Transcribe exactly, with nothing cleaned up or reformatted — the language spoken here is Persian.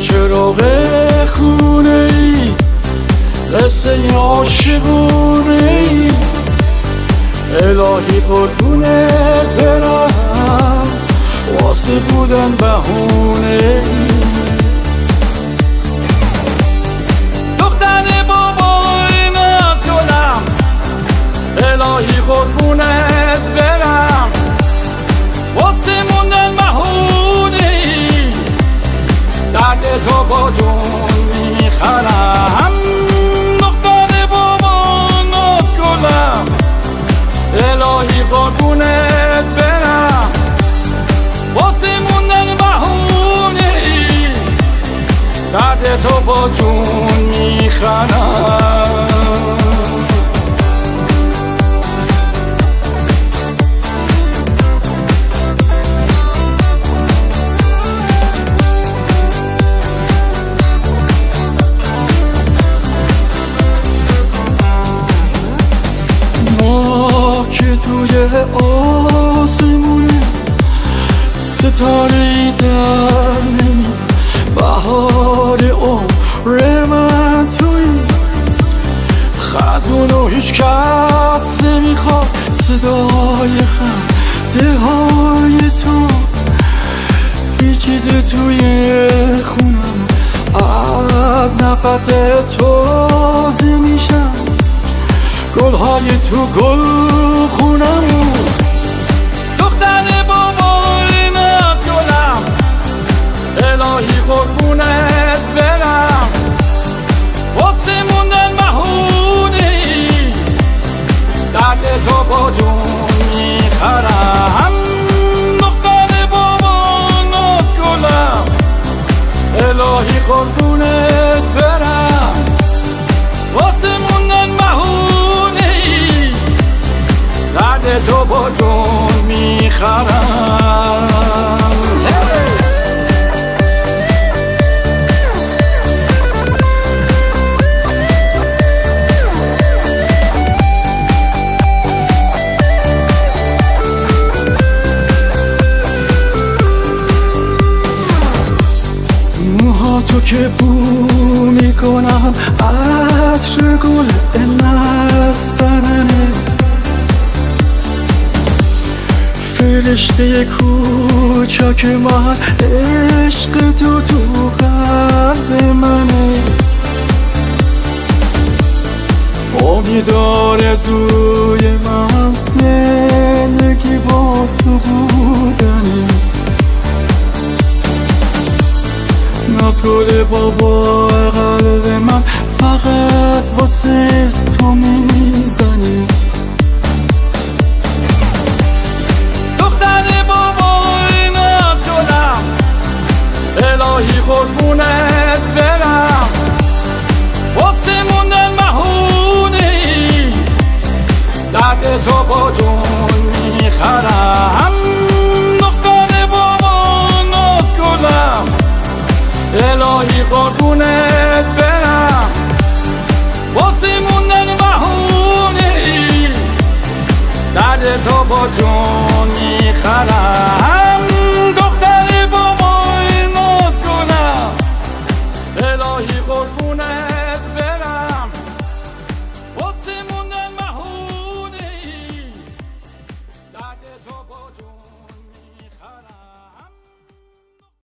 چراغ خونه ای قصه عاشقونه ای الهی قربونت برم واسه بودن بهونه ای دختر بابای ناز گلم الهی قربونت برم واسه موندن بهونه ای درد تو با جون میخرم دختر بابای ناز گلم الهی قربونت برم واسه موندن بهونه ای درد تو با جون میخرم ما که توی آسمونه ستاره‌ای در نمی بهار عمر من توی خزونو هیچ کس نمیخواد صدای خنده های تو پیچیده توی خونم از نفس تو تازه میشم گلهای تو گل خونم دختر بابای ناز گلم الهی قربونت برم واسه موندن بهونه ای درد تو با جون میخرم دختر بابای ناز گلم الهی قربونت برم واسه موندن بهونه ای درد تو با جون میخرم تو که بو میکنم عطر گل نسترنه فرشته کوچک من عشق تو تو قلب منه امیدار آرزوی من زندگی با تو بودنه ناز گل بابا قلب من فقط واسه تو میزنه دختر بابای ناز گلم الهی قربونت برم واسه موندن بهونه ای درد تو با جون میخرم دختر بابای ناز گلم الهی قربونت برم واسه موندن بهونه ای درد تو با جون